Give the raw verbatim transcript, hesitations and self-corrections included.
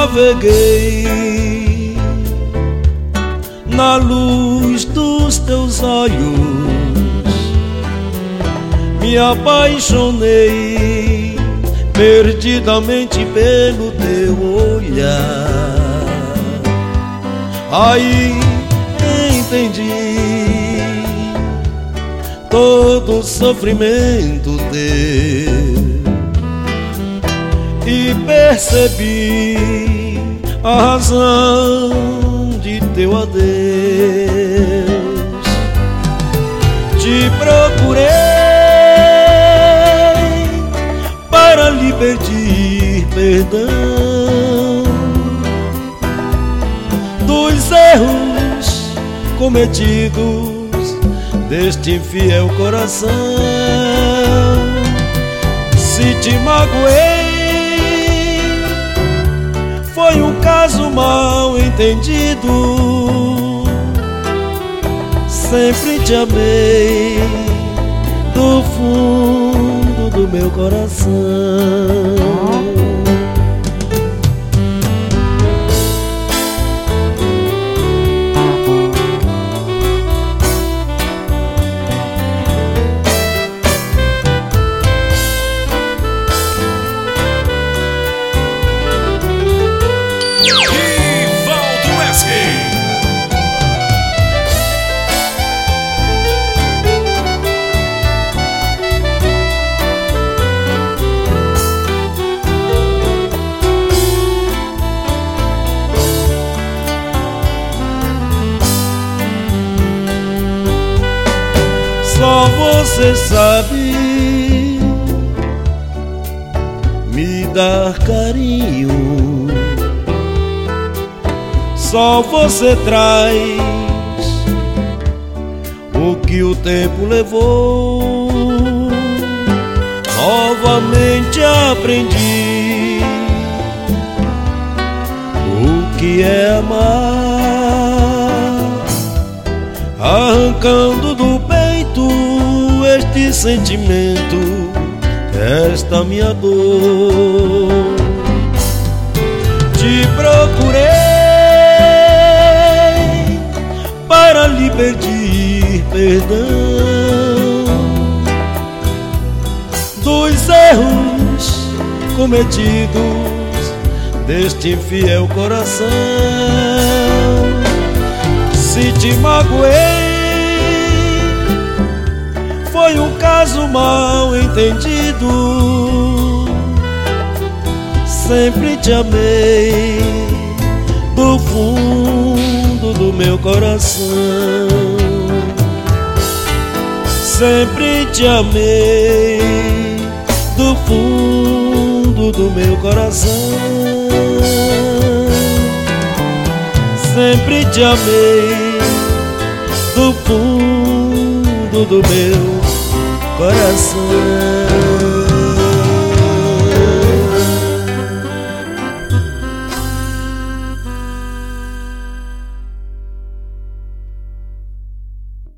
naveguei na luz dos teus olhos, me apaixonei perdidamente pelo teu olhar. Aí entendi todo o sofrimento teu e percebi a razão de teu adeus. Te procurei para lhe pedir perdão dos erros cometidos deste infiel coração. Se te magoei, foi um caso mal entendido. Sempre te amei do fundo do meu coração. Só você sabe me dar carinho, só você traz o que o tempo levou. Novamente aprendi o que é amar, arrancando do peito este sentimento, esta minha dor. Te procurei para lhe pedir perdão dos erros cometidos deste infiel coração. Se te magoei, foi um caso mal entendido. Sempre te amei do fundo do meu coração. Sempre te amei do fundo do meu coração. Sempre te amei do fundo do meu coração.